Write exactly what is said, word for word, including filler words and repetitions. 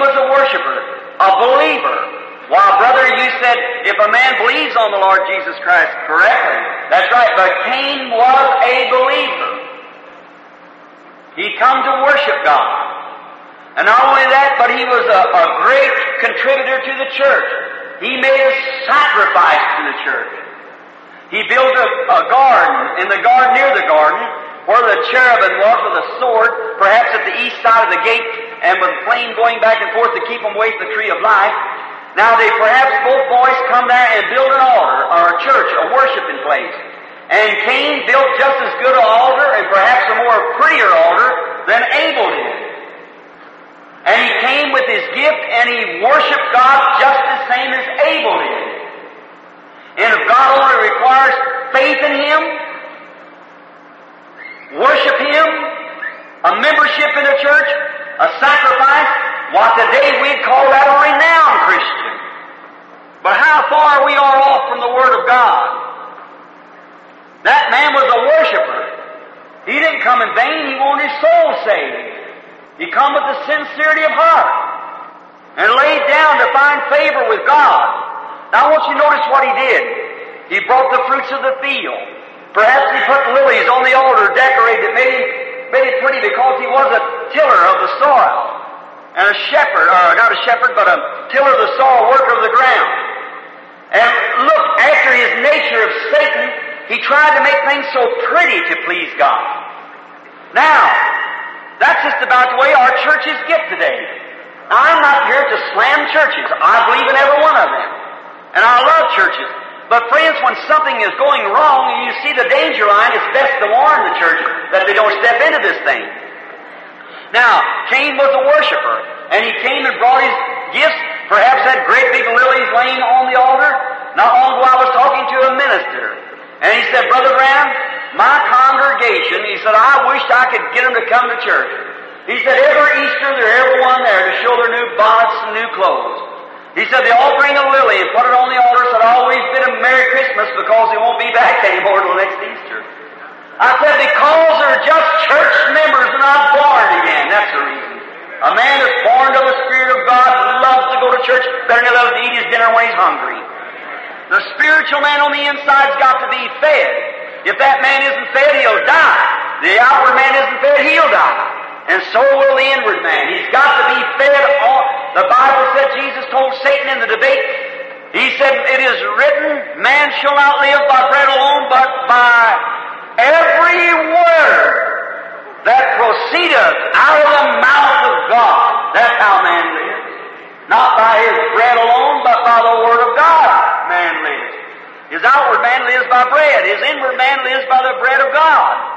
was a worshiper, a believer. Why, brother, you said if a man believes on the Lord Jesus Christ correctly, that's right, but Cain was a believer. He come to worship God. And not only that, but he was a, a great contributor to the church. He made a sacrifice to the church. He built a, a garden, in the garden, near the garden, where the cherubim was with a sword, perhaps at the east side of the gate, and with a flame going back and forth to keep them away from the tree of life. Now they perhaps both boys come there and build an altar, or a church, a worshiping place. And Cain built just as good an altar, and perhaps a more prettier altar, than Abel did. And he came with his gift, and he worshiped God just the same as Abel did. And if God only requires faith in Him, worship Him, a membership in the church, a sacrifice, why today we'd call that a renowned Christian. But how far we are off from the Word of God. That man was a worshiper. He didn't come in vain, he wanted his soul saved. He come with the sincerity of heart and laid down to find favor with God. Now I want you to notice what he did. He brought the fruits of the field. Perhaps he put lilies on the altar, decorated it, made it, made it pretty because he was a tiller of the soil. And a shepherd, or not a shepherd, but a tiller of the soil, worker of the ground. And look, after his nature of Satan, he tried to make things so pretty to please God. Now, that's just about the way our churches get today. Now, I'm not here to slam churches. I believe in every one of them. And I love churches. But friends, when something is going wrong and you see the danger line, it's best to warn the church that they don't step into this thing. Now, Cain was a worshiper, and he came and brought his gifts, perhaps had great big lilies laying on the altar. Not long ago I was talking to a minister, and he said, Brother Branham, my congregation, he said, I wished I could get them to come to church. He said, every Easter they're everyone there to show their new bonnets and new clothes. He said, they all bring a lily and put it on the altar, said, I always bid them Merry Christmas because they won't be back anymore till next Easter. I said, because they're just church members and not born again. That's the reason. A man that's born of the Spirit of God loves to go to church better than he loves to eat his dinner when he's hungry. The spiritual man on the inside's got to be fed. If that man isn't fed, he'll die. The outward man isn't fed, he'll die. And so will the inward man. He's got to be fed on. The Bible said, Jesus told Satan in the debate, he said, it is written, man shall not live by bread alone, but by every word that proceedeth out of the mouth of God. That's how man lives. Not by his bread alone, but by the word of God man lives. His outward man lives by bread. His inward man lives by the bread of God.